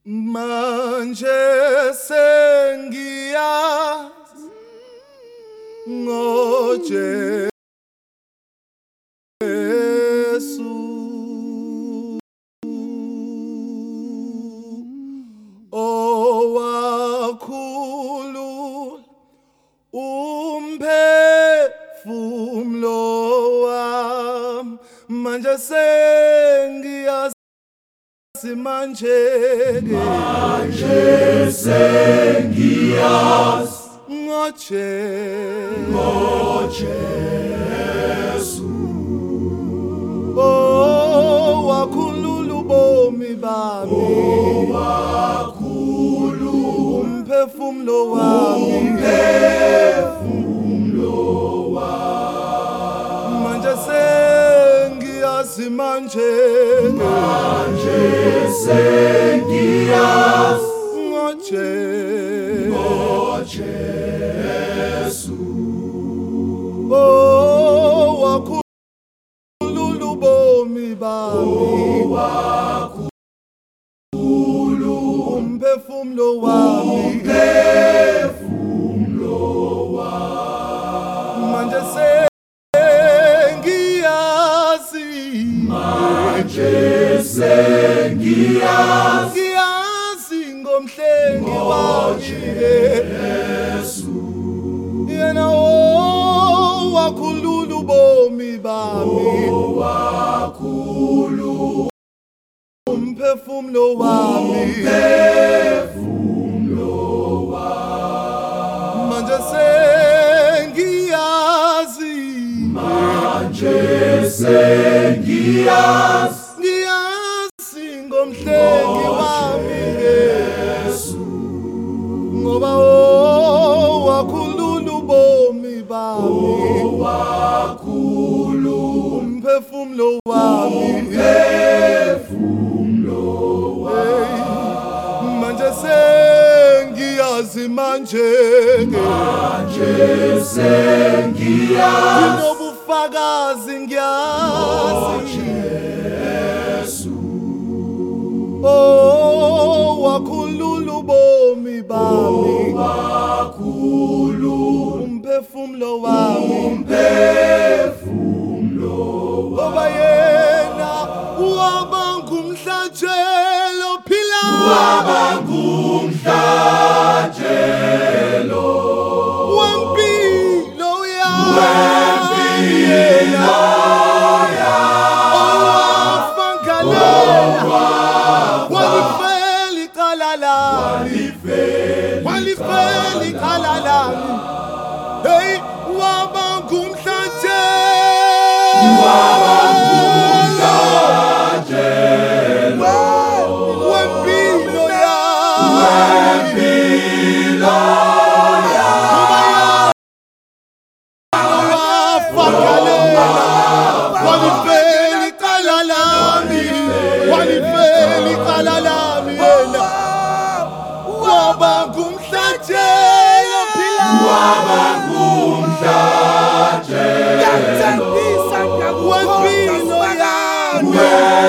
Manje sengiyazi ngoJesu owakhulula umphefumulo wami. Manje sengiyazi sengiyazi ngoJesu owakhulula ubomi bami, umphefumulo wami. Manje sengiyazi manje sengiyazi ngoJesu owakhulula ubomi bami, umphefumulo wami. Manje sengiyazi ngomhlengi wami Yesu, yena owakhulula ubomi bami, umphefumulo wami. Manje sengiyazi ngomhlengi wami Yesu, ngoba owakhulula ubomi bami, umphefumulo wami. Manje sengiyazi manje nginobufakazi ngiyazi owakhulula ubomi bami, umphefumulo wami. Ngoba yena waba ngumhlatshelo ophilayo, wempilo yami, walifela icala lami, hey, waba ngumhlatshelo wempilo yami, walifela icala lami, yena waba ngumhlatshelo ophilayo, wempilo yami,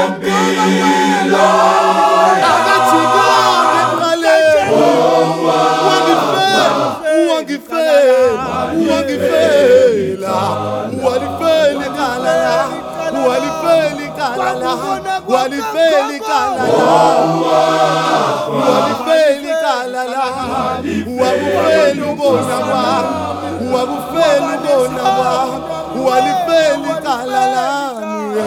akajikanga ekuqaleni, wangifela, walifela icala lami, walifela icala lami, wakufela ubona kwami, walifela icala lami,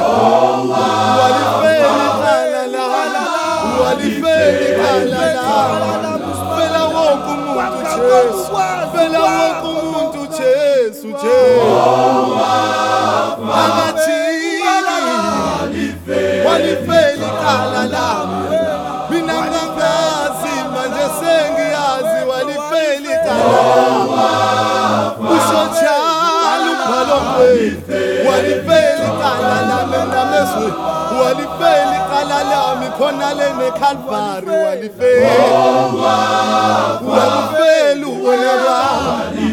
fela wonke umuntu Jesu, akajika walifela icala lami. Mina ngangazi manje sengiyazi walifela icala lami, usho njalo umbhalo walifela icala lami namezweni, walifela icala lami khona le neCalvary, walifela ubona kwami,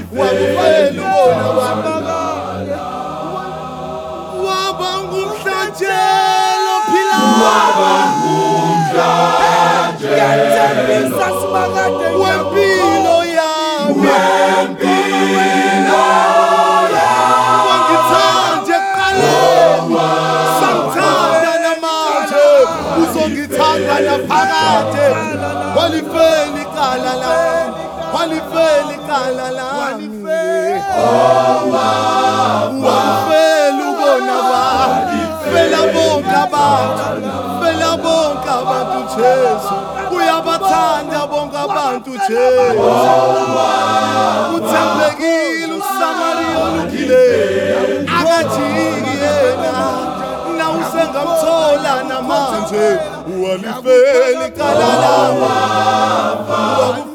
waba ngumhlatshelo ophilayo. wempilo yami, wangithanda ekuqaleni, sangithanda namanje, uzongithanda naphakade. Walifela icala lami, walifela icala lami, walifela ubona bami, fela bonke abantu, fela bonke abantu Jesu, uyabathanda bonke abantu Jesu, uthembekile uSamariya olungileyo, akajiki yena, na usengamthola namanje, walifela icala lami.